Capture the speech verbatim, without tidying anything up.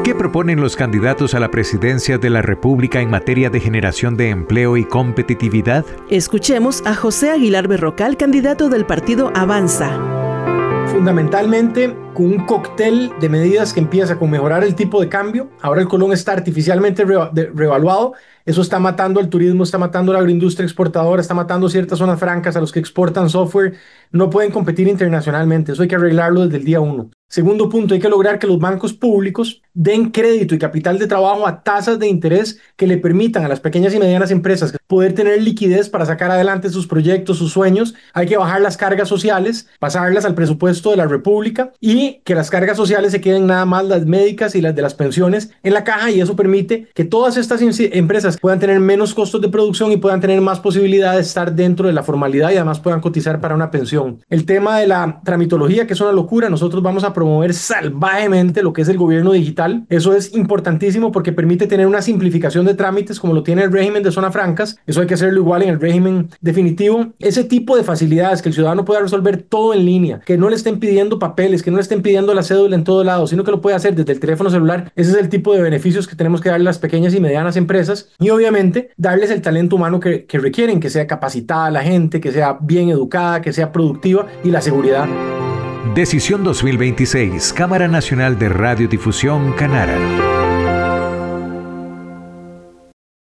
¿Qué proponen los candidatos a la presidencia de la República en materia de generación de empleo y competitividad? Escuchemos a José Aguilar Berrocal, candidato del partido Avanza. Fundamentalmente, con un cóctel de medidas que empieza con mejorar el tipo de cambio. Ahora el colón está artificialmente re- de- revaluado. Eso está matando al turismo, está matando a la agroindustria exportadora, está matando ciertas zonas francas a los que exportan software. No pueden competir internacionalmente. Eso hay que arreglarlo desde el día uno. Segundo punto, hay que lograr que los bancos públicos den crédito y capital de trabajo a tasas de interés que le permitan a las pequeñas y medianas empresas poder tener liquidez para sacar adelante sus proyectos, sus sueños. Hay que bajar las cargas sociales, pasarlas al presupuesto de la República y que las cargas sociales se queden nada más las médicas y las de las pensiones en la caja, y eso permite que todas estas empresas puedan tener menos costos de producción y puedan tener más posibilidad de estar dentro de la formalidad y además puedan cotizar para una pensión. El tema de la tramitología, que es una locura, nosotros vamos a promover salvajemente lo que es el gobierno digital. Eso es importantísimo porque permite tener una simplificación de trámites como lo tiene el régimen de zonas francas. Eso hay que hacerlo igual en el régimen definitivo. Ese tipo de facilidades, que el ciudadano pueda resolver todo en línea, que no le estén pidiendo papeles, que no le estén pidiendo la cédula en todo lado, sino que lo puede hacer desde el teléfono celular. Ese es el tipo de beneficios que tenemos que darle a las pequeñas y medianas empresas, y obviamente darles el talento humano que, que requieren, que sea capacitada la gente, que sea bien educada, que sea productiva, y la seguridad. Decisión dos mil veintiséis, Cámara Nacional de Radiodifusión, Canara.